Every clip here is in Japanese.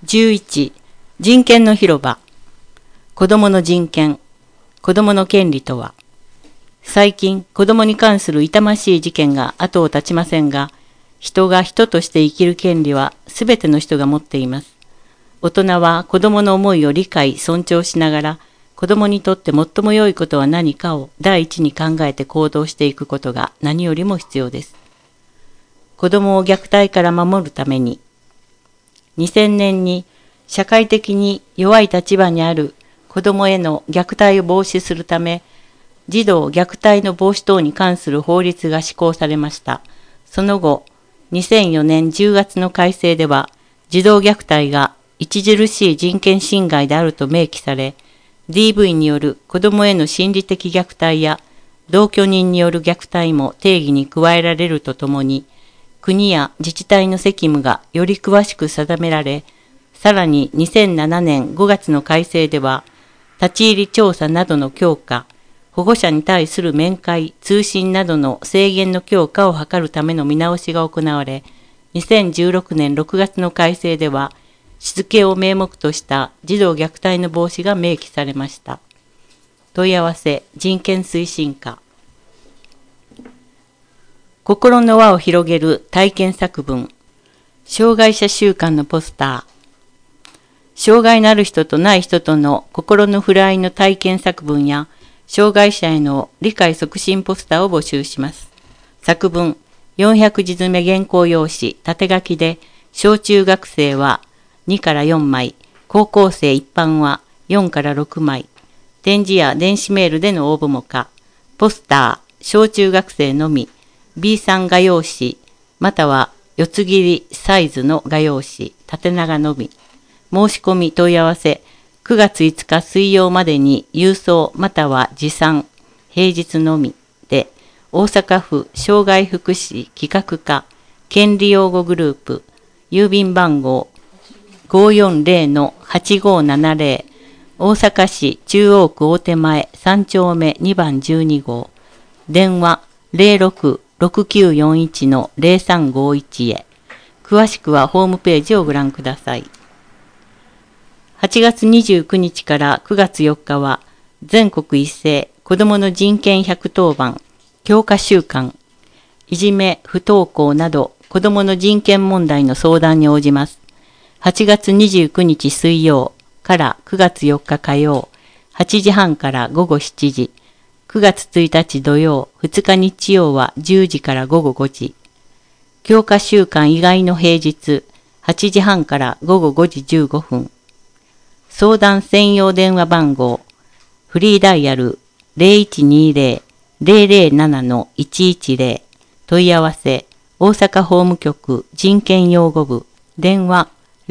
11、人権の広場。子供の人権、子供の権利とは。最近、子供に関する痛ましい事件が後を絶ちませんが、人が人として生きる権利はすべての人が持っています。大人は子供の思いを理解、尊重しながら、子供にとって最も良いことは何かを第一に考えて行動していくことが何よりも必要です。子供を虐待から守るために、2000年に社会的に弱い立場にある子供への虐待を防止するため、児童虐待の防止等に関する法律が施行されました。その後、2004年10月の改正では、児童虐待が著しい人権侵害であると明記され、DV による子供への心理的虐待や同居人による虐待も定義に加えられるとともに、国や自治体の責務がより詳しく定められ、さらに2007年5月の改正では、立ち入り調査などの強化、保護者に対する面会、通信などの制限の強化を図るための見直しが行われ、2016年6月の改正では、しつけを名目とした児童虐待の防止が明記されました。問い合わせ、人権推進課。心の輪を広げる体験作文。障害者週間のポスター。障害のある人とない人との心の触れ合いの体験作文や、障害者への理解促進ポスターを募集します。作文、400字詰め原稿用紙、縦書きで、小中学生は2から4枚、高校生一般は4から6枚、展示や電子メールでの応募も可。ポスター、小中学生のみ、B3 画用紙、または四つ切りサイズの画用紙、縦長のみ。申し込み問い合わせ、9月5日水曜までに郵送または持参、平日のみで、大阪府障害福祉企画課、権利擁護グループ、郵便番号 540-8570、大阪市中央区大手前3丁目2番12号、電話066941-0351へ。詳しくはホームページをご覧ください。8月29日から9月4日は、全国一斉子どもの人権110番強化週間、いじめ、不登校など子どもの人権問題の相談に応じます。8月29日水曜から9月4日火曜、8時半から午後7時、9月1日土曜、2日日曜は10時から午後5時、強化週間以外の平日、8時半から午後5時15分、相談専用電話番号、フリーダイヤル 0120-007-110、問い合わせ、大阪法務局人権擁護部、電話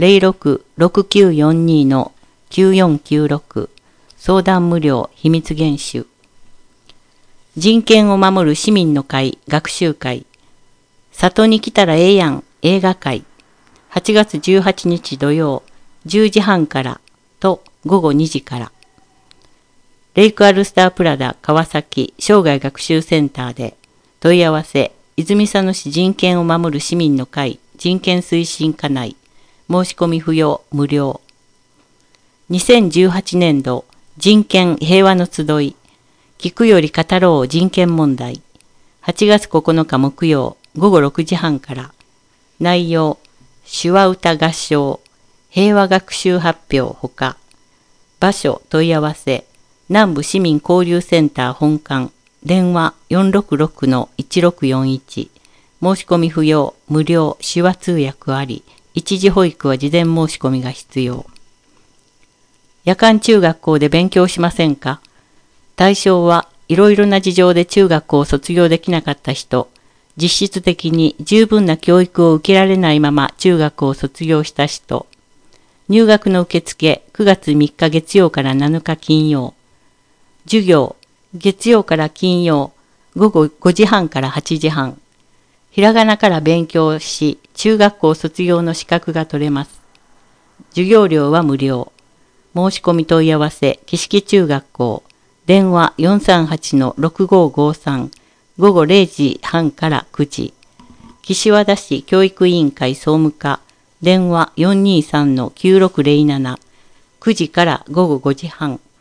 066942-9496、相談無料、秘密厳守。人権を守る市民の会、学習会。里に来たらええやん、映画会。8月18日土曜、10時半からと午後2時から。レイクアルスタープラダ川崎生涯学習センターで。問い合わせ、泉佐野市人権を守る市民の会、人権推進課内。申し込み不要、無料。2018年度、人権平和の集い。聞くより語ろう人権問題。8月9日木曜、午後6時半から。内容、手話歌合唱、平和学習発表ほか。場所問い合わせ、南部市民交流センター本館、電話466-1641。申し込み不要、無料、手話通訳あり。一時保育は事前申し込みが必要。夜間中学校で勉強しませんか？対象はいろいろな事情で中学校を卒業できなかった人、実質的に十分な教育を受けられないまま中学を卒業した人、入学の受付9月3日月曜から7日金曜、授業月曜から金曜午後5時半から8時半、ひらがなから勉強し中学校卒業の資格が取れます。授業料は無料。申し込み問い合わせ、木式中学校、電話438-6553、午後0時半から9時。岸和田市教育委員会総務課電話423-9607、9時から午後5時半。